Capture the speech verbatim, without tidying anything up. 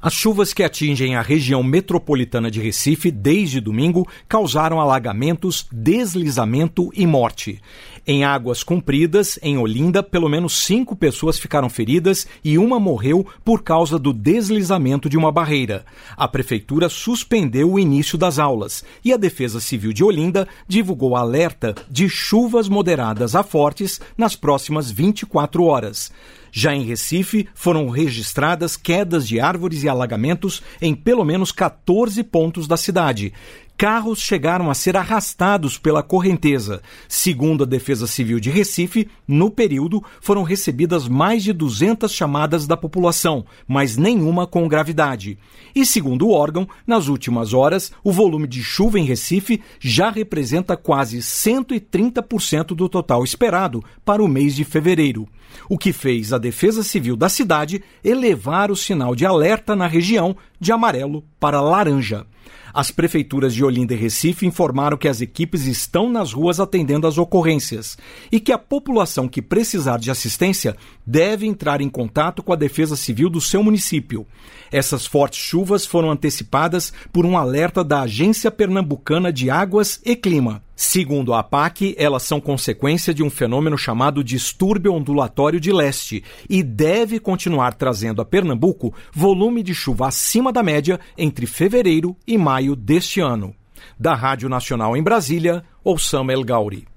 As chuvas que atingem a região metropolitana de Recife desde domingo causaram alagamentos, deslizamento e morte. Em Águas Compridas, em Olinda, pelo menos cinco pessoas ficaram feridas e uma morreu por causa do deslizamento de uma barreira. A prefeitura suspendeu o início das aulas e a Defesa Civil de Olinda divulgou alerta de chuvas moderadas a fortes nas próximas vinte e quatro horas. Já em Recife, foram registradas quedas de árvores e alagamentos em pelo menos quatorze pontos da cidade. Carros chegaram a ser arrastados pela correnteza. Segundo a Defesa Civil de Recife, no período foram recebidas mais de duzentas chamadas da população, mas nenhuma com gravidade. E segundo o órgão, nas últimas horas, o volume de chuva em Recife já representa quase cento e trinta por cento do total esperado para o mês de fevereiro, o que fez a Defesa Civil da cidade elevar o sinal de alerta na região de amarelo para laranja. As prefeituras de Olinda e Recife informaram que as equipes estão nas ruas atendendo às ocorrências e que a população que precisar de assistência deve entrar em contato com a Defesa Civil do seu município. Essas fortes chuvas foram antecipadas por um alerta da Agência Pernambucana de Águas e Clima. Segundo a APAC, elas são consequência de um fenômeno chamado distúrbio ondulatório de leste e deve continuar trazendo a Pernambuco volume de chuva acima da média entre fevereiro e maio deste ano. Da Rádio Nacional em Brasília, Oussama El Gauri.